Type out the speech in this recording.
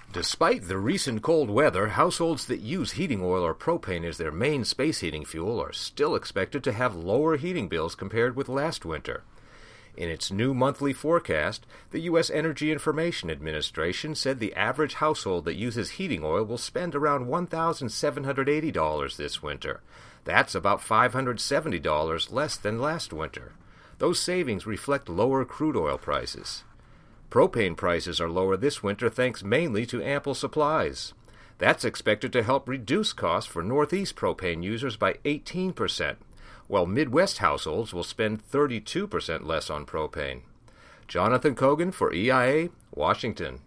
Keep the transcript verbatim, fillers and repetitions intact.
Despite the recent cold weather, households that use heating oil or propane as their main space heating fuel are still expected to have lower heating bills compared with last winter. In its new monthly forecast, the U S Energy Information Administration said the average household that uses heating oil will spend around one thousand seven hundred eighty dollars this winter. That's about five hundred seventy dollars less than last winter. Those savings reflect lower crude oil prices. Propane prices are lower this winter thanks mainly to ample supplies. That's expected to help reduce costs for Northeast propane users by eighteen percent, while Midwest households will spend thirty-two percent less on propane. Jonathan Kogan for E I A, Washington.